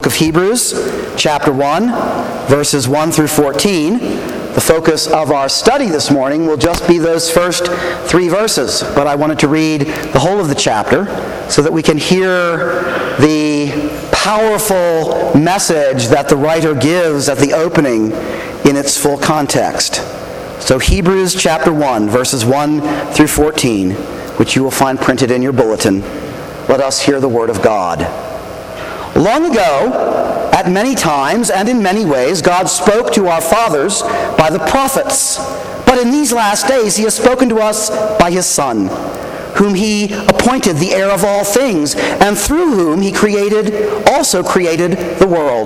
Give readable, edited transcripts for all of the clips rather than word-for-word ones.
Of Hebrews, chapter 1, verses 1 through 14. The focus of our study this morning will just be those first 3 verses, but I wanted to read the whole of the chapter so that we can hear the powerful message that the writer gives at the opening in its full context. So Hebrews chapter 1, verses 1 through 14, which you will find printed in your bulletin. Let us hear the word of God. Long ago, at many times and in many ways, God spoke to our fathers by the prophets. But in these last days, He has spoken to us by His Son, whom He appointed the heir of all things, and through whom He also created the world.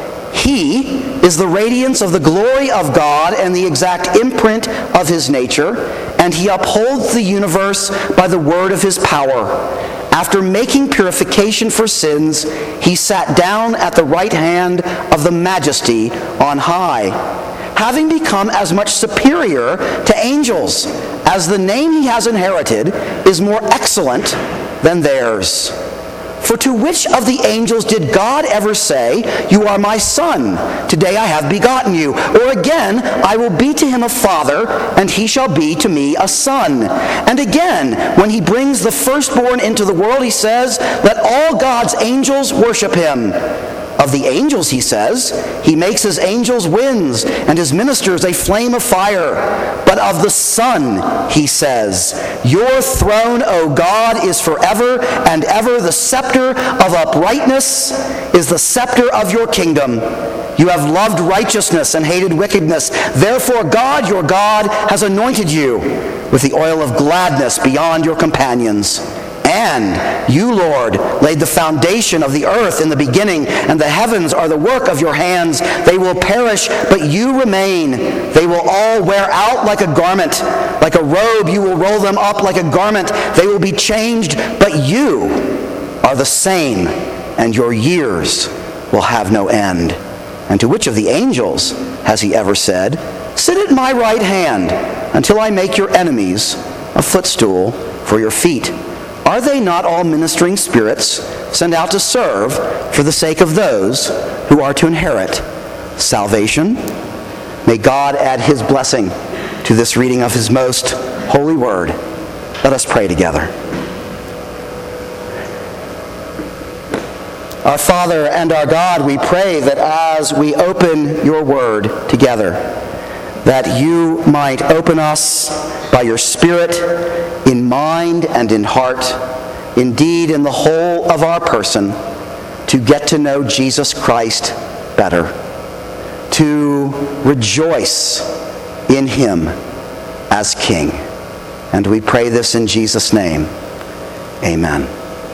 He is the radiance of the glory of God and the exact imprint of His nature, and He upholds the universe by the word of His power. After making purification for sins, He sat down at the right hand of the Majesty on high, having become as much superior to angels, as the name He has inherited is more excellent than theirs. For to which of the angels did God ever say, "You are my son, today I have begotten you"? Or again, "I will be to him a father, and he shall be to me a son"? And again, when He brings the firstborn into the world, He says, "Let all God's angels worship Him." Of the angels, He says, "He makes His angels winds, and His ministers a flame of fire." But of the Son, He says, "Your throne, O God, is forever and ever. The scepter of uprightness is the scepter of your kingdom. You have loved righteousness and hated wickedness. Therefore God, your God, has anointed you with the oil of gladness beyond your companions. And you, Lord, laid the foundation of the earth in the beginning, and the heavens are the work of your hands. They will perish, but you remain. They will all wear out like a garment. Like a robe, you will roll them up like a garment. They will be changed, but you are the same, and your years will have no end." And to which of the angels has He ever said, "Sit at my right hand until I make your enemies a footstool for your feet"? Are they not all ministering spirits sent out to serve for the sake of those who are to inherit salvation? May God add His blessing to this reading of His most holy word. Let us pray together. Our Father and our God, we pray that as we open your word together, that you might open us by your Spirit in mind and in heart, indeed in the whole of our person, to get to know Jesus Christ better, to rejoice in Him as King. And we pray this in Jesus' name. Amen.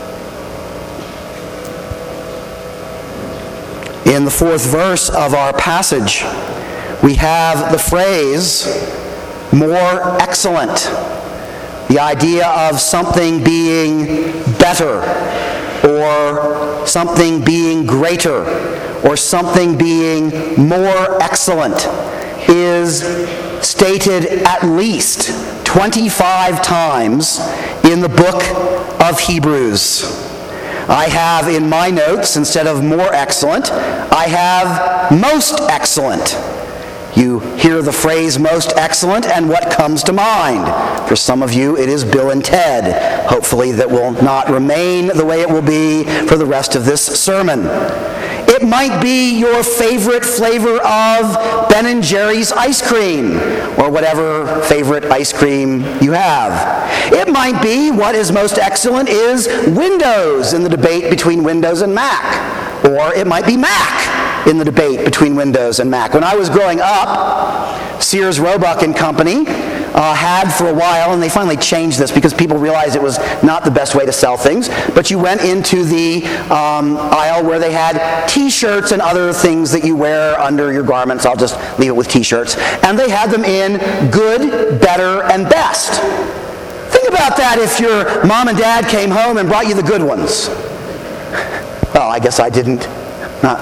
In the 4th verse of our passage, we have the phrase, "more excellent." The idea of something being better, or something being greater, or something being more excellent is stated at least 25 times in the book of Hebrews. I have in my notes, instead of more excellent, I have most excellent. You hear the phrase most excellent, and what comes to mind? For some of you, it is Bill and Ted. Hopefully that will not remain the way it will be for the rest of this sermon. It might be your favorite flavor of Ben & Jerry's ice cream, or whatever favorite ice cream you have. It might be what is most excellent is Windows in the debate between Windows and Mac. Or it might be Mac in the debate between Windows and Mac. When I was growing up, Sears, Roebuck and Company had for a while, and they finally changed this because people realized it was not the best way to sell things, but you went into the aisle where they had t-shirts and other things that you wear under your garments. I'll just leave it with t-shirts. And they had them in good, better, and best. Think about that if your mom and dad came home and brought you the good ones. Well, I guess I didn't.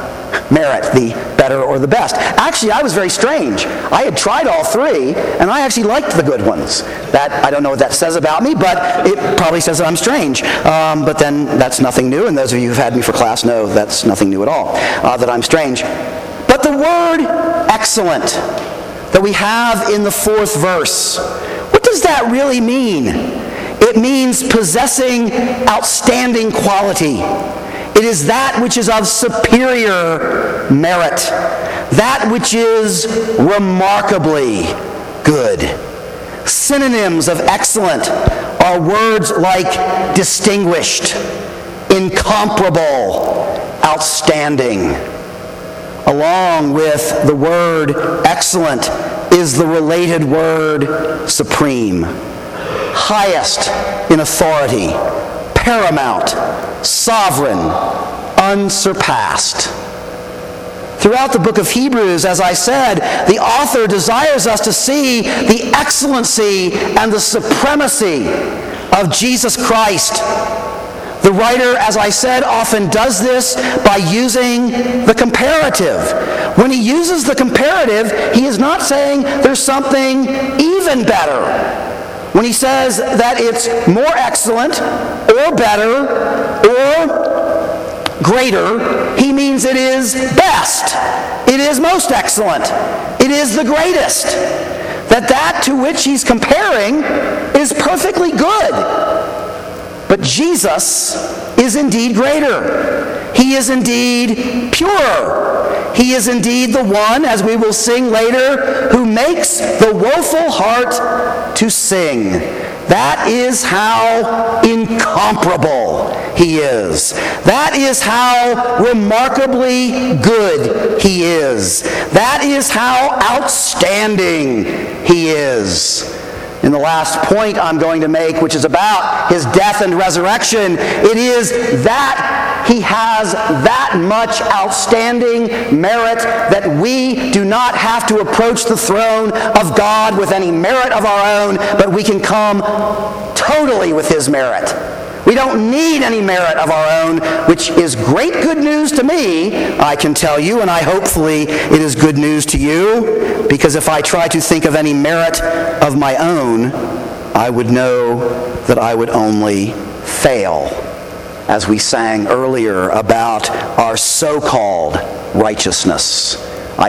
merit, the better or the best. Actually, I was very strange. I had tried all three, and I actually liked the good ones. That, I don't know what that says about me, but it probably says that I'm strange. But then that's nothing new, and those of you who've had me for class know that's nothing new at all, that I'm strange. But the word excellent that we have in the 4th verse, what does that really mean? It means possessing outstanding quality. It is that which is of superior merit, that which is remarkably good. Synonyms of excellent are words like distinguished, incomparable, outstanding. Along with the word excellent is the related word supreme, highest in authority, paramount, sovereign, unsurpassed. Throughout the book of Hebrews, as I said, the author desires us to see the excellency and the supremacy of Jesus Christ. The writer, as I said, often does this by using the comparative. When he uses the comparative, he is not saying there's something even better. When he says that it's more excellent or better or greater, he means it is best. It is most excellent. It is the greatest. That to which he's comparing is perfectly good. But Jesus is indeed greater. He is indeed purer. He is indeed the one, as we will sing later, who makes the woeful heart to sing. That is how incomparable he is. That is how remarkably good he is. That is how outstanding he is. In the last point I'm going to make, which is about his death and resurrection, it is that he has that much outstanding merit that we do not have to approach the throne of God with any merit of our own, but we can come totally with his merit. We don't need any merit of our own, which is great good news to me, I can tell you, and hopefully it is good news to you, because if I try to think of any merit of my own, I would know that I would only fail, as we sang earlier about our so-called righteousness.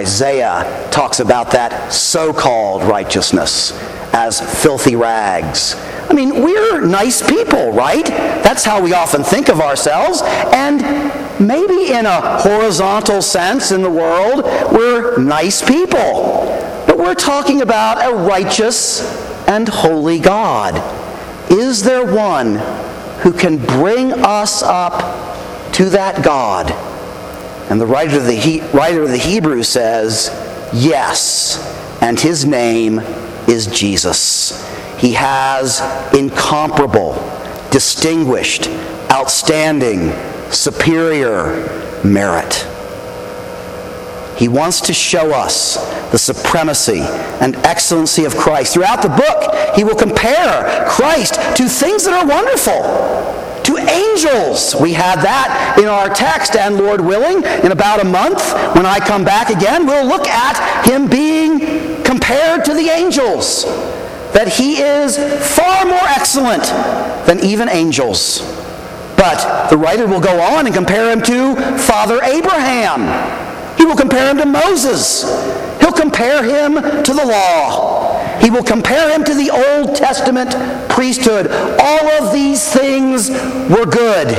Isaiah talks about that so-called righteousness as filthy rags. I mean, we're nice people, right? That's how we often think of ourselves. And maybe in a horizontal sense in the world, we're nice people. But we're talking about a righteous and holy God. Is there one who can bring us up to that God? And the writer of the Hebrews says, yes, and his name is Jesus. He has incomparable, distinguished, outstanding, superior merit. He wants to show us the supremacy and excellency of Christ. Throughout the book, he will compare Christ to things that are wonderful. To angels. We had that in our text, and Lord willing, in about a month, when I come back again, we'll look at him being compared to the angels. That he is far more excellent than even angels. But the writer will go on and compare him to Father Abraham. He will compare him to Moses. He'll compare him to the law. He will compare him to the Old Testament priesthood. All of these things were good.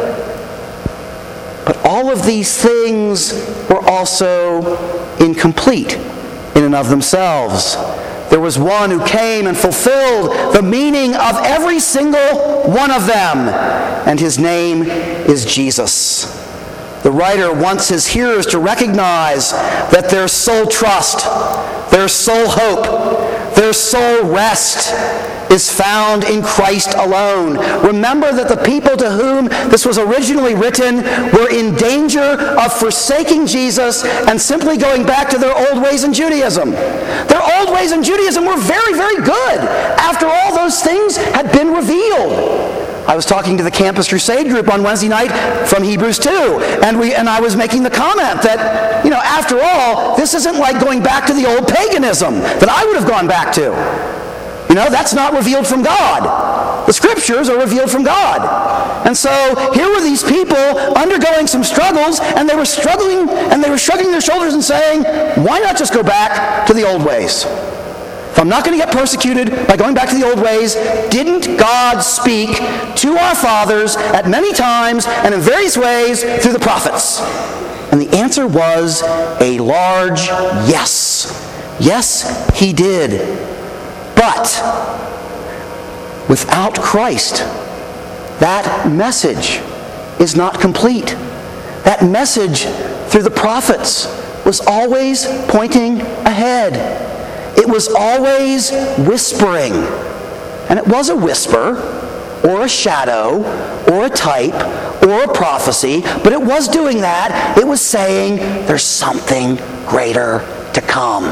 But all of these things were also incomplete in and of themselves. There was one who came and fulfilled the meaning of every single one of them, and his name is Jesus. The writer wants his hearers to recognize that their sole trust, their sole hope, their sole rest is found in Christ alone. Remember that the people to whom this was originally written were in danger of forsaking Jesus and simply going back to their old ways in Judaism. Their old ways in Judaism were very, very good after all those things had been revealed. I was talking to the Campus Crusade group on Wednesday night from Hebrews 2, and I was making the comment that, after all, this isn't like going back to the old paganism that I would have gone back to. That's not revealed from God. The Scriptures are revealed from God. And so here were these people undergoing some struggles, and they were struggling, and they were shrugging their shoulders and saying, why not just go back to the old ways? If I'm not going to get persecuted by going back to the old ways, didn't God speak to our fathers at many times and in various ways through the prophets? And the answer was a large yes. Yes, he did. But without Christ, that message is not complete. That message through the prophets was always pointing ahead. It was always whispering. And it was a whisper, or a shadow, or a type, or a prophecy, but it was doing that. It was saying there's something greater to come.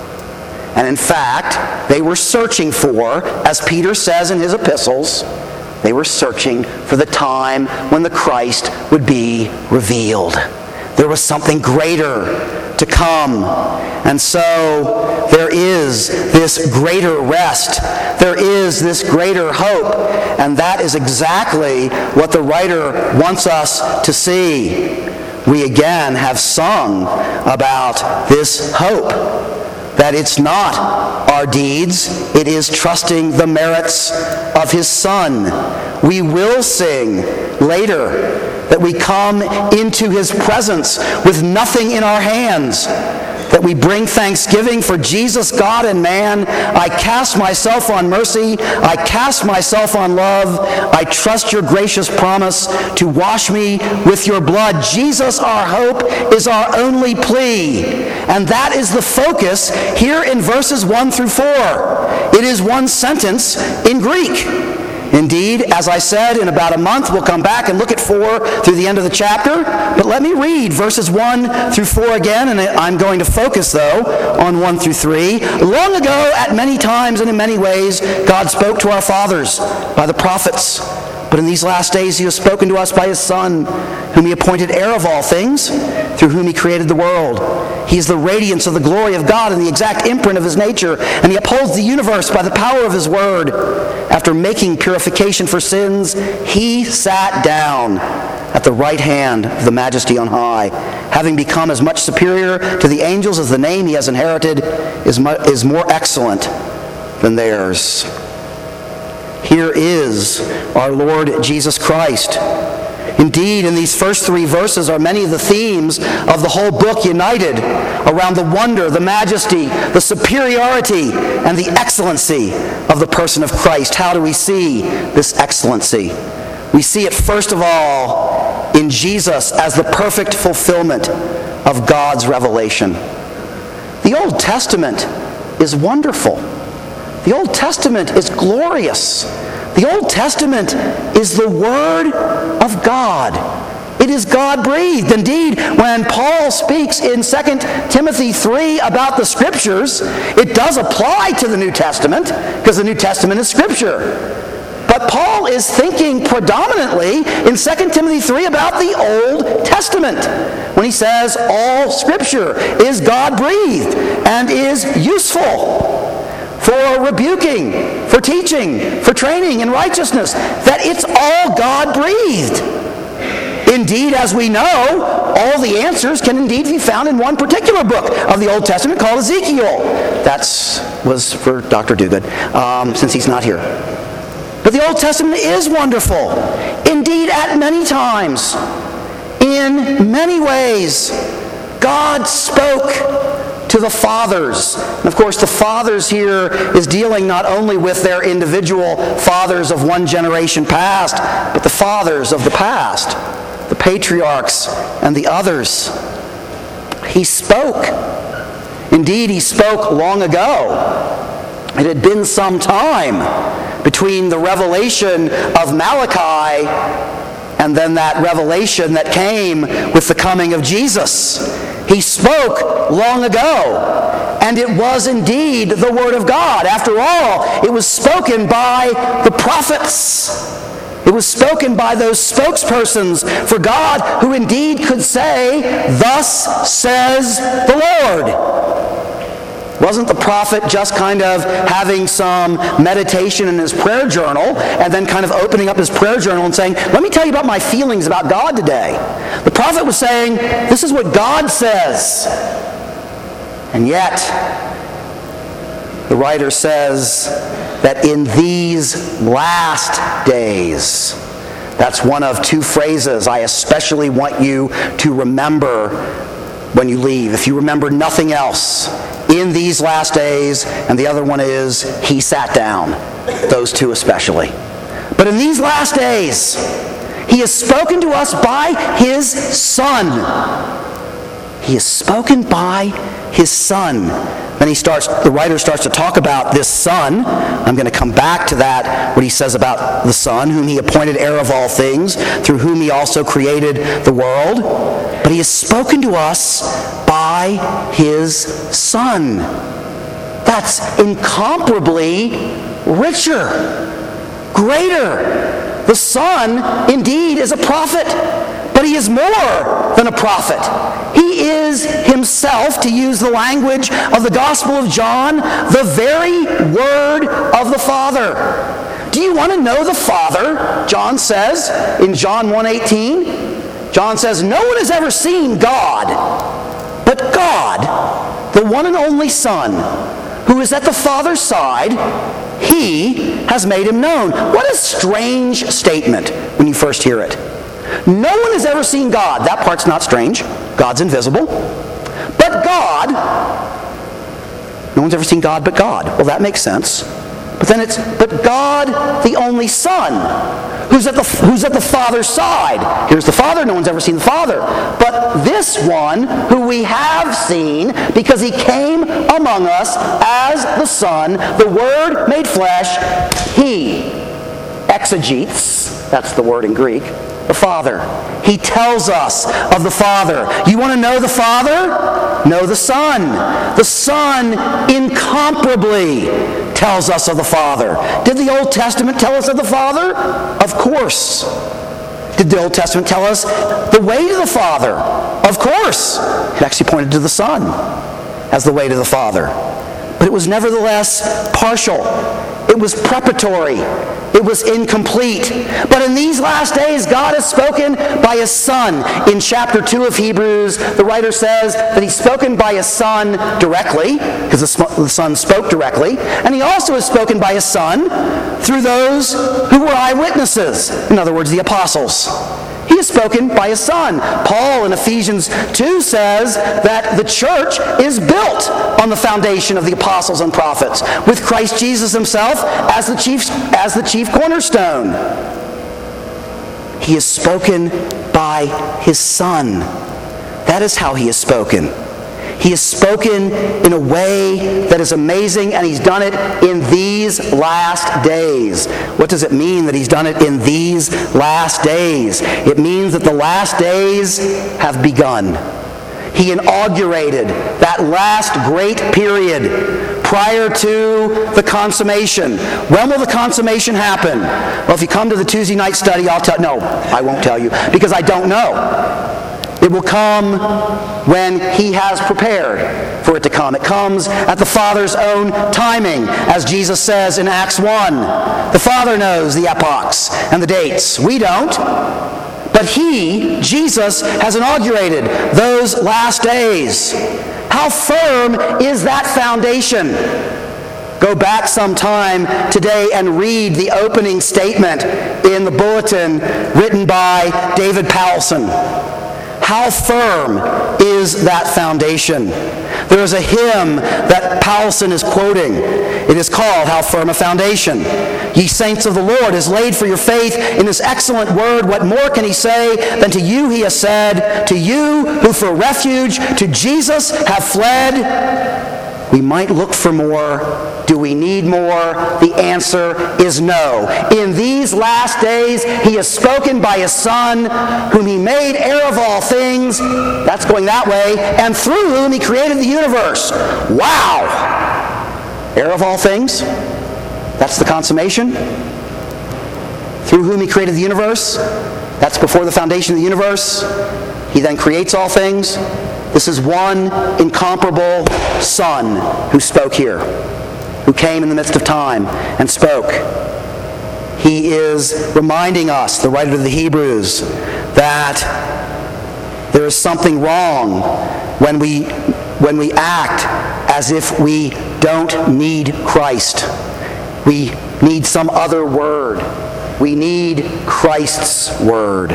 And in fact, they were searching for, as Peter says in his epistles, they were searching for the time when the Christ would be revealed. There was something greater to come. And so there is this greater rest. There is this greater hope. And that is exactly what the writer wants us to see. We again have sung about this hope. That it's not our deeds, it is trusting the merits of His Son. We will sing later that we come into His presence with nothing in our hands, that we bring thanksgiving for Jesus, God and man. I cast myself on mercy. I cast myself on love. I trust your gracious promise to wash me with your blood. Jesus, our hope, is our only plea. And that is the focus here in verses 1 through 4. It is one sentence in Greek. Indeed, as I said, in about a month we'll come back and look at 4 through the end of the chapter. But let me read verses 1 through 4 again, and I'm going to focus, though, on 1 through 3. Long ago, at many times and in many ways, God spoke to our fathers by the prophets. But in these last days He has spoken to us by His Son, whom He appointed heir of all things, through whom He created the world. He is the radiance of the glory of God and the exact imprint of His nature, and He upholds the universe by the power of His word. After making purification for sins, He sat down at the right hand of the Majesty on high, having become as much superior to the angels as the name He has inherited is more excellent than theirs. Here is our Lord Jesus Christ. Indeed, in these first 3 verses are many of the themes of the whole book united around the wonder, the majesty, the superiority, and the excellency of the person of Christ. How do we see this excellency? We see it first of all in Jesus as the perfect fulfillment of God's revelation. The Old Testament is wonderful. The Old Testament is glorious. The Old Testament is the Word of God. It is God-breathed. Indeed, when Paul speaks in 2 Timothy 3 about the Scriptures, it does apply to the New Testament, because the New Testament is Scripture. But Paul is thinking predominantly in 2 Timothy 3 about the Old Testament, when he says all Scripture is God-breathed and is useful for rebuking, for teaching, for training in righteousness, that it's all God-breathed. Indeed, as we know, all the answers can indeed be found in one particular book of the Old Testament called Ezekiel. That was for Dr. Duguid, since he's not here. But the Old Testament is wonderful. Indeed, at many times, in many ways, God spoke to the fathers. And of course, the fathers here is dealing not only with their individual fathers of one generation past, but the fathers of the past, the patriarchs and the others. He spoke. Indeed, He spoke long ago. It had been some time between the revelation of Malachi and then that revelation that came with the coming of Jesus. He spoke long ago, and it was indeed the Word of God. After all, it was spoken by the prophets. It was spoken by those spokespersons for God who indeed could say, "Thus says the Lord." Wasn't the prophet just kind of having some meditation in his prayer journal and then kind of opening up his prayer journal and saying, "Let me tell you about my feelings about God today"? The prophet was saying, "This is what God says." And yet, the writer says that in these last days, that's one of two phrases I especially want you to remember when you leave. If you remember nothing else, in these last days, and the other one is, he sat down. Those two especially. But in these last days, he has spoken to us by his Son. He has spoken by his Son. Then the writer starts to talk about this Son. I'm going to come back to that, what he says about the Son, whom he appointed heir of all things, through whom he also created the world. But he has spoken to us by his Son. That's incomparably richer, greater. The Son, indeed, is a prophet, but he is more than a prophet. He is himself, to use the language of the Gospel of John, the very Word of the Father. Do you want to know the Father? John says in John 1:18. John says, "No one has ever seen God, but God, the one and only Son, who is at the Father's side, he has made him known." What a strange statement when you first hear it. No one has ever seen God. That part's not strange. God's invisible. But God, no one's ever seen God but God. Well, that makes sense. But then but God, the only Son, who's at the Father's side. Here's the Father. No one's ever seen the Father. But this one, who we have seen, because he came among us as the Son, the Word made flesh, he exegetes, that's the word in Greek, the Father. He tells us of the Father. You want to know the Father? Know the Son. The Son incomparably tells us of the Father. Did the Old Testament tell us of the Father? Of course. Did the Old Testament tell us the way to the Father? Of course. It actually pointed to the Son as the way to the Father. But it was nevertheless partial. It was preparatory. It was incomplete. But in these last days, God has spoken by his Son. In chapter 2 of Hebrews, the writer says that he's spoken by his Son directly, because the Son spoke directly. And he also has spoken by his Son through those who were eyewitnesses. In other words, the apostles. He has spoken by his Son. Paul in Ephesians 2 says that the church is built on the foundation of the apostles and prophets, with Christ Jesus himself as the chief cornerstone. He has spoken by his Son. That is how he has spoken. He has spoken in a way that is amazing, and he's done it in these last days. What does it mean that he's done it in these last days? It means that the last days have begun. He inaugurated that last great period prior to the consummation. When will the consummation happen? Well, if you come to the Tuesday night study, No, I won't tell you, because I don't know. It will come when he has prepared for it to come. It comes at the Father's own timing, as Jesus says in Acts 1. The Father knows the epochs and the dates. We don't. But he, Jesus, has inaugurated those last days. How firm is that foundation? Go back sometime today and read the opening statement in the bulletin written by David Powelson. How firm is that foundation? There is a hymn that Powelson is quoting. It is called "How Firm a Foundation." Ye saints of the Lord has laid for your faith in his excellent word. What more can he say than to you he has said, to you who for refuge to Jesus have fled? We might look for more. Do we need more? The answer is no. In these last days, he has spoken by his Son, whom he made heir of all things. That's going that way. And through whom he created the universe. Wow! Heir of all things? That's the consummation? through whom he created the universe. That's before the foundation of the universe. He then creates all things. This is one incomparable Son who spoke here, who came in the midst of time and spoke. He is reminding us, the writer of the Hebrews, that there is something wrong when we act as if we don't need Christ. We need some other word. We need Christ's word.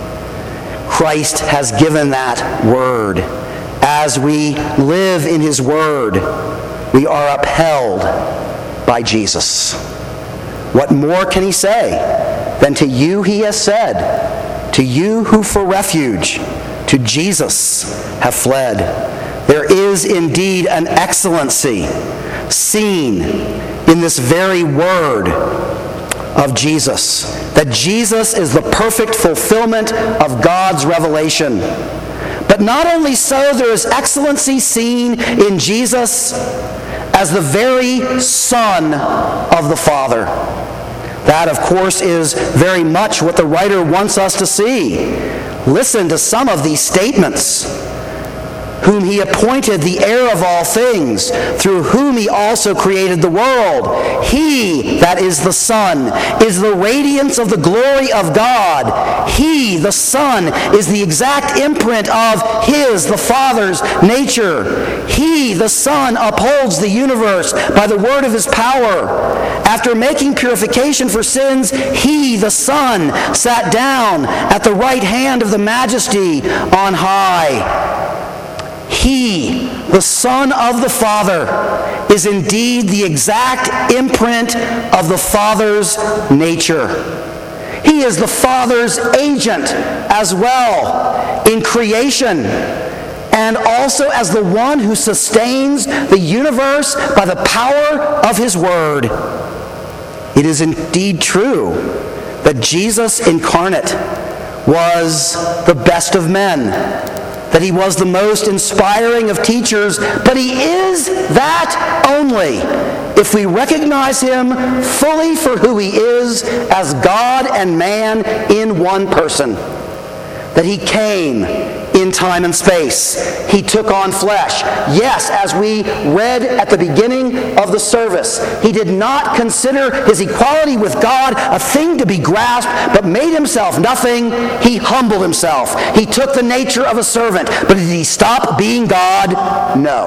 Christ has given that word. As we live in his word, we are upheld by Jesus. What more can he say than to you he has said, to you who for refuge to Jesus have fled? There is indeed an excellency seen in this very word of Jesus, that Jesus is the perfect fulfillment of God's revelation. But not only so, there is excellency seen in Jesus as the very Son of the Father. That, of course, is very much what the writer wants us to see. Listen to some of these statements. Whom he appointed the heir of all things, through whom he also created the world. He, that is the Son, is the radiance of the glory of God. He, the Son, is the exact imprint of his, the Father's, nature. He, the Son, upholds the universe by the word of his power. After making purification for sins, he, the Son, sat down at the right hand of the Majesty on high. He, the Son of the Father, is indeed the exact imprint of the Father's nature. He is the Father's agent as well in creation, and also as the one who sustains the universe by the power of his word. It is indeed true that Jesus incarnate was the best of men, that he was the most inspiring of teachers, but he is that only if we recognize him fully for who he is as God and man in one person. That he came in time and space. He took on flesh. Yes, as we read at the beginning of the service, he did not consider his equality with God a thing to be grasped, but made himself nothing. He humbled himself. He took the nature of a servant. But did he stop being God? No.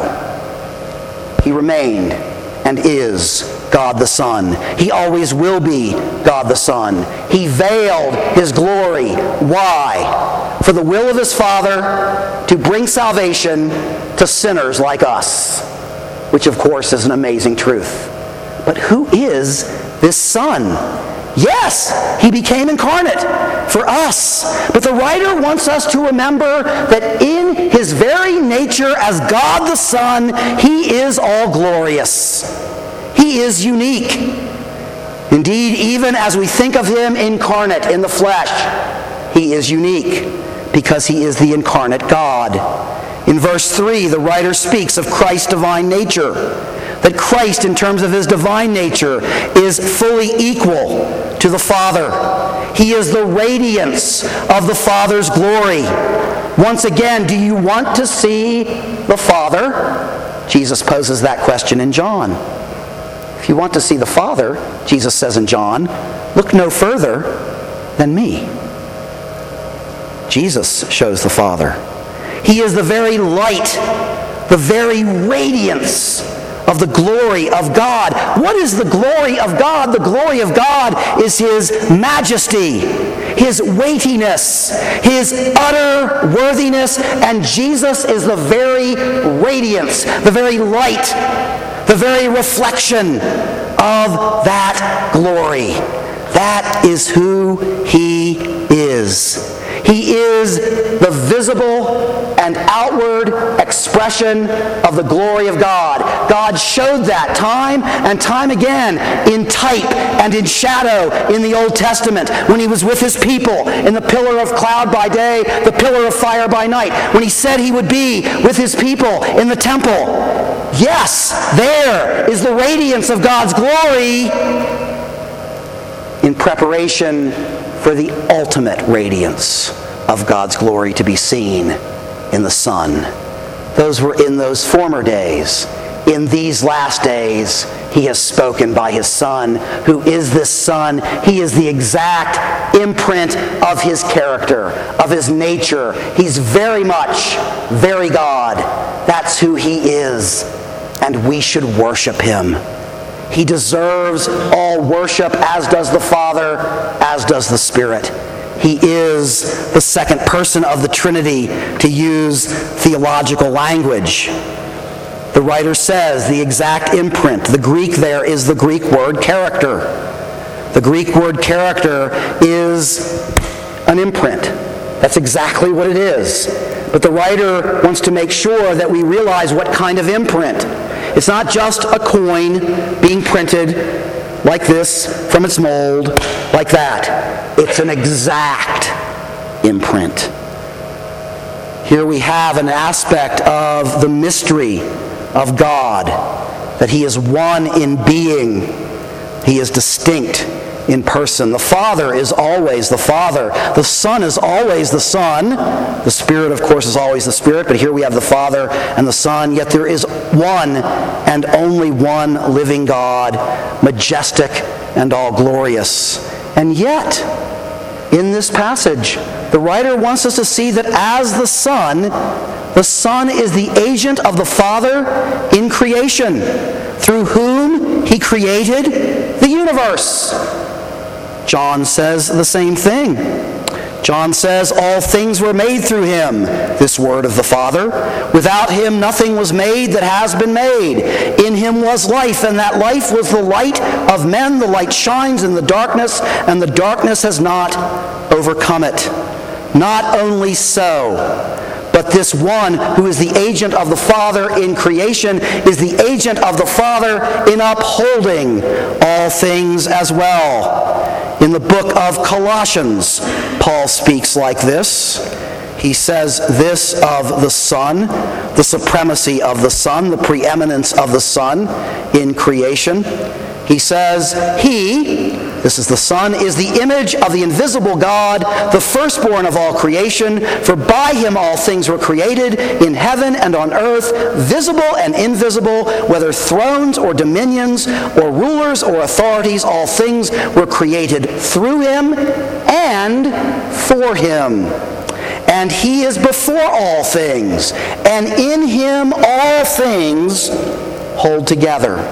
He remained and is God the Son. He always will be God the Son. He veiled his glory. Why? For the will of his Father to bring salvation to sinners like us, which of course is an amazing truth. But who is this Son? Yes, he became incarnate for us. But the writer wants us to remember that in his very nature as God the Son, he is all glorious. He is unique. Indeed, even as we think of him incarnate in the flesh, he is unique because he is the incarnate God. In verse 3, the writer speaks of Christ's divine nature. That Christ, in terms of his divine nature, is fully equal to the Father. He is the radiance of the Father's glory. Once again, do you want to see the Father? Jesus poses that question in John. If you want to see the Father, Jesus says in John, look no further than me. Jesus shows the Father. He is the very light, the very radiance of the glory of God. What is the glory of God? The glory of God is his majesty, his weightiness, his utter worthiness, and Jesus is the very radiance, the very light, the very reflection of that glory. That is who he is. He is the visible and outward expression of the glory of God. God showed that time and time again in type and in shadow in the Old Testament when he was with his people in the pillar of cloud by day, the pillar of fire by night, when he said he would be with his people in the temple. Yes, there is the radiance of God's glory in preparation for the ultimate radiance of God's glory to be seen in the Son. Those were in those former days. In these last days, he has spoken by his Son. Who is this Son? He is the exact imprint of his character, of his nature. He's very much, very God. That's who he is. And we should worship him. He deserves all worship, as does the Father, as does the Spirit. He is the second person of the Trinity, to use theological language. The writer says the exact imprint. The Greek there is the Greek word character. The Greek word character is an imprint. That's exactly what it is. But the writer wants to make sure that we realize what kind of imprint. It's not just a coin being printed like this from its mold, like that. It's an exact imprint. Here we have an aspect of the mystery of God, that he is one in being. He is distinct in person. The Father is always the Father. The Son is always the Son. The Spirit, of course, is always the Spirit, but here we have the Father and the Son. Yet there is one and only one living God, majestic and all glorious. And yet, in this passage, the writer wants us to see that as the Son is the agent of the Father in creation, through whom he created the universe. John says the same thing. John says, all things were made through him, this word of the Father. Without him nothing was made that has been made. In him was life, and that life was the light of men. The light shines in the darkness, and the darkness has not overcome it. Not only so, but this one who is the agent of the Father in creation is the agent of the Father in upholding all things as well. In the book of Colossians, Paul speaks like this. He says this of the Son, the supremacy of the Son, the preeminence of the Son in creation. He says, he, this is the Son, is the image of the invisible God, the firstborn of all creation. For by him all things were created, in heaven and on earth, visible and invisible, whether thrones or dominions or rulers or authorities, all things were created through him and for him. And he is before all things, and in him all things hold together.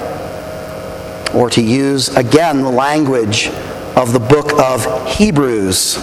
Or to use again the language of the book of Hebrews,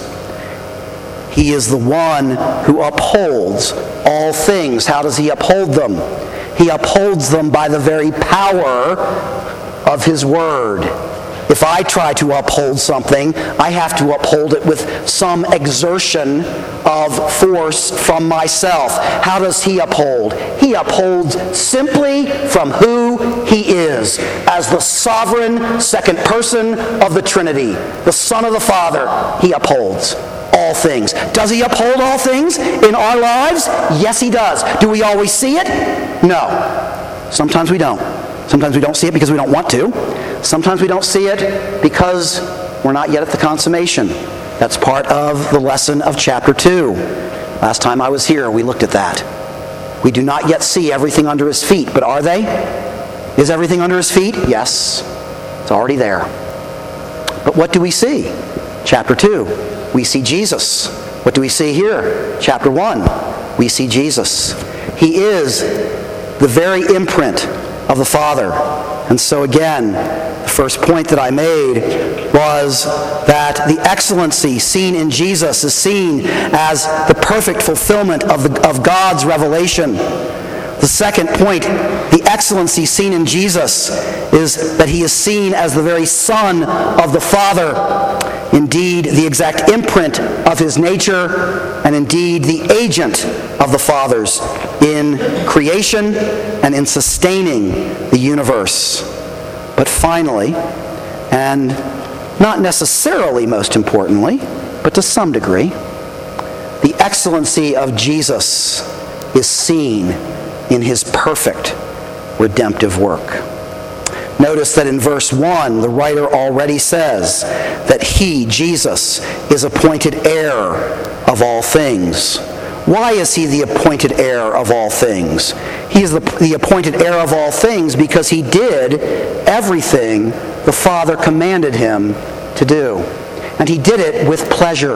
he is the one who upholds all things. How does he uphold them? He upholds them by the very power of his word. If I try to uphold something, I have to uphold it with some exertion of force from myself. How does he uphold? He upholds simply from who he is, as the sovereign second person of the Trinity, the Son of the Father. He upholds all things. Does he uphold all things in our lives? Yes, he does. Do we always see it? No. Sometimes we don't. Sometimes we don't see it because we don't want to. Sometimes we don't see it because we're not yet at the consummation. That's part of the lesson of chapter 2. Last time I was here, we looked at that. We do not yet see everything under his feet, but are they? Is everything under his feet? Yes. It's already there. But what do we see? Chapter 2, we see Jesus. What do we see here? Chapter 1, we see Jesus. He is the very imprint of the Father. And so again, the first point that I made was that the excellency seen in Jesus is seen as the perfect fulfillment of God's revelation. The second point, the excellency seen in Jesus is that he is seen as the very Son of the Father. Indeed, the exact imprint of his nature, and indeed the agent of the Father's in creation and in sustaining the universe. But finally, and not necessarily most importantly, but to some degree, the excellency of Jesus is seen in his perfect redemptive work. Notice that in verse 1, the writer already says that he, Jesus, is appointed heir of all things. Why is he the appointed heir of all things? He is the appointed heir of all things because he did everything the Father commanded him to do. And he did it with pleasure.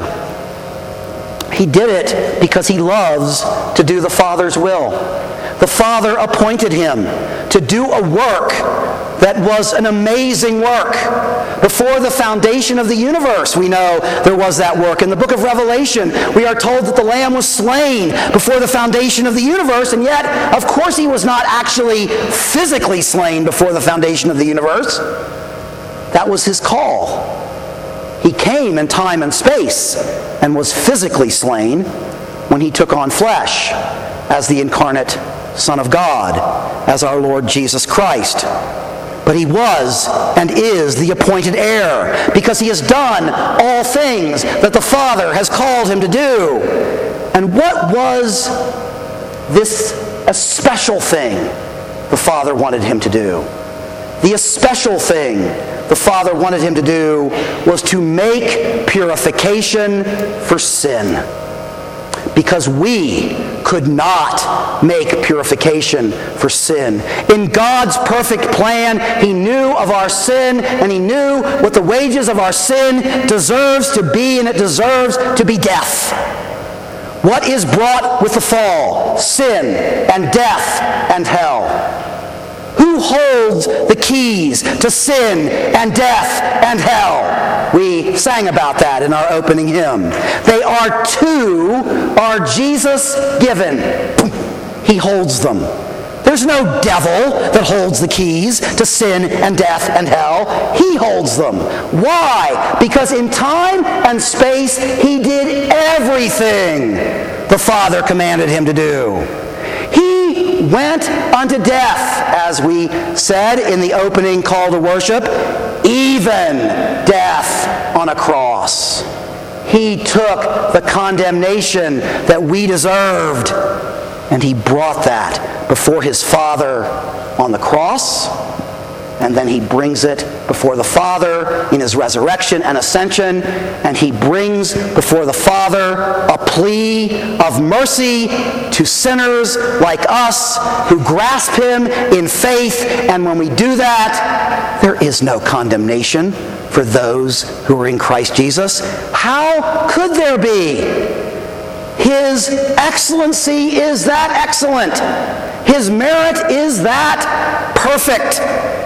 He did it because he loves to do the Father's will. The Father appointed him to do a work that was an amazing work. Before the foundation of the universe, we know there was that work. In the book of Revelation, we are told that the Lamb was slain before the foundation of the universe, and yet, of course, he was not actually physically slain before the foundation of the universe. That was his call. He came in time and space and was physically slain when he took on flesh as the incarnate Son of God, as our Lord Jesus Christ. But he was and is the appointed heir because he has done all things that the Father has called him to do. And what was this especial thing the Father wanted him to do? The especial thing the Father wanted him to do was to make purification for sin. Because we could not make purification for sin. In God's perfect plan, he knew of our sin, and he knew what the wages of our sin deserves to be, and it deserves to be death. What is brought with the fall? Sin and death and hell. Who holds the keys to sin and death and hell? We sang about that in our opening hymn. They are Jesus given. He holds them. There's no devil that holds the keys to sin and death and hell. He holds them. Why? Because in time and space, he did everything the Father commanded him to do. He went unto death, as we said in the opening call to worship, even death on a cross. He took the condemnation that we deserved, and he brought that before his Father on the cross, and then he brings it before the Father in his resurrection and ascension, and he brings before the Father a plea of mercy to sinners like us who grasp him in faith, and when we do that, there is no condemnation for those who are in Christ Jesus. How could there be? His excellency is that excellent. His merit is that perfect.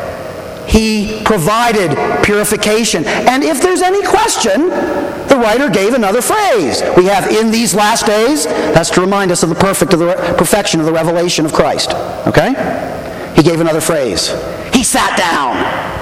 He provided purification. And if there's any question, the writer gave another phrase. We have in these last days. That's to remind us of the perfection of the revelation of Christ. Okay? He gave another phrase. He sat down.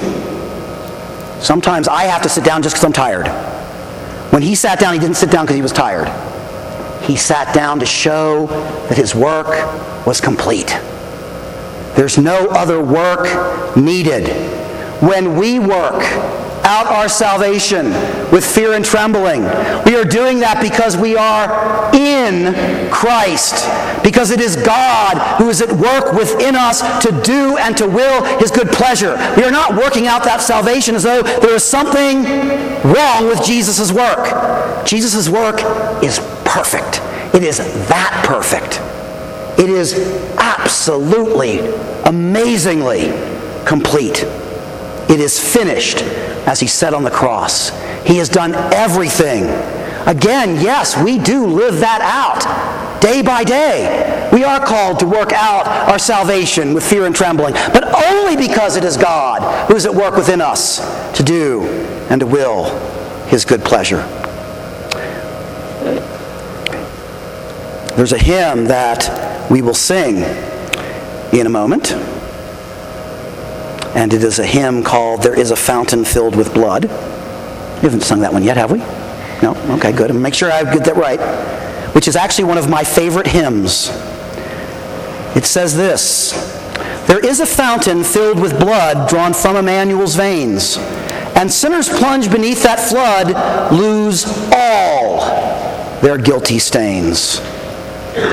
Sometimes I have to sit down just because I'm tired. When he sat down, he didn't sit down because he was tired. He sat down to show that his work was complete. There's no other work needed. When we work out our salvation with fear and trembling, we are doing that because we are in Christ. Because it is God who is at work within us to do and to will his good pleasure. We are not working out that salvation as though there is something wrong with Jesus' work. Jesus' work is perfect. It is that perfect. It is absolutely, amazingly complete. It is finished, as he said on the cross. He has done everything. Again, yes, we do live that out day by day. We are called to work out our salvation with fear and trembling, but only because it is God who is at work within us to do and to will his good pleasure. There's a hymn that we will sing in a moment. And it is a hymn called There Is a Fountain Filled with Blood. We haven't sung that one yet, have we? No? Okay, good. I'm make sure I get that right. Which is actually one of my favorite hymns. It says this: There is a fountain filled with blood drawn from Emmanuel's veins, and sinners plunge beneath that flood lose all their guilty stains.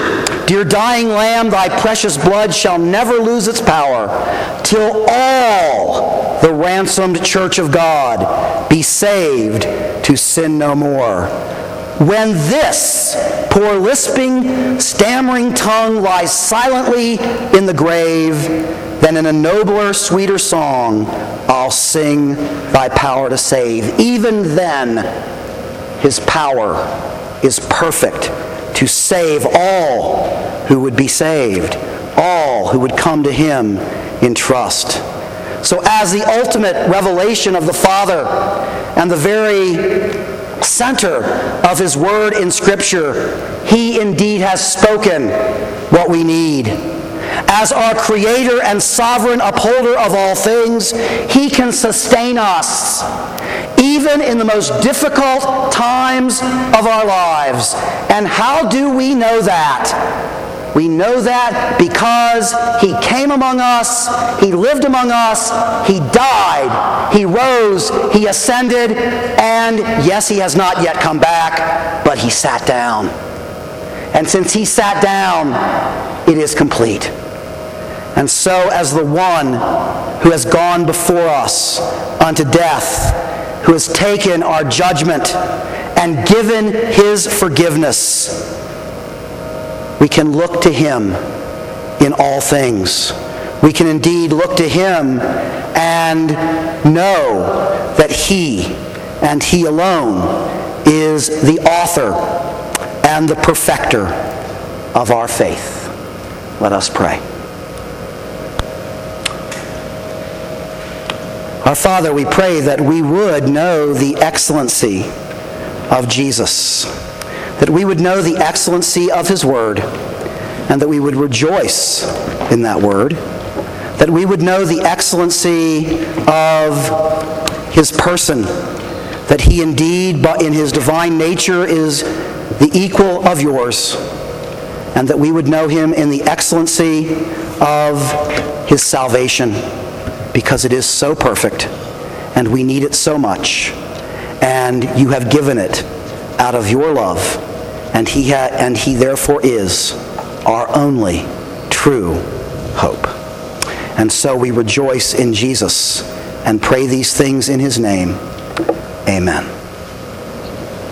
Dear dying Lamb, thy precious blood shall never lose its power, till all the ransomed church of God be saved to sin no more. When this poor lisping, stammering tongue lies silently in the grave, then in a nobler, sweeter song I'll sing thy power to save. Even then, his power is perfect to save all who would be saved, all who would come to him in trust. So as the ultimate revelation of the Father and the very center of his word in Scripture, he indeed has spoken what we need. As our creator and sovereign upholder of all things, he can sustain us even in the most difficult times of our lives. And how do we know that? We know that because he came among us, he lived among us, he died, he rose, he ascended, and yes, he has not yet come back, but he sat down. And since he sat down, it is complete. And so as the one who has gone before us unto death, who has taken our judgment and given his forgiveness, we can look to him in all things. We can indeed look to him and know that he and he alone is the author and the perfecter of our faith. Let us pray. Our Father, we pray that we would know the excellency of Jesus, that we would know the excellency of his word, and that we would rejoice in that word, that we would know the excellency of his person, that he indeed, but in his divine nature, is the equal of yours, and that we would know him in the excellency of his salvation, because it is so perfect, and we need it so much, and you have given it out of your love, and he therefore is our only true hope. And so we rejoice in Jesus and pray these things in his name. Amen.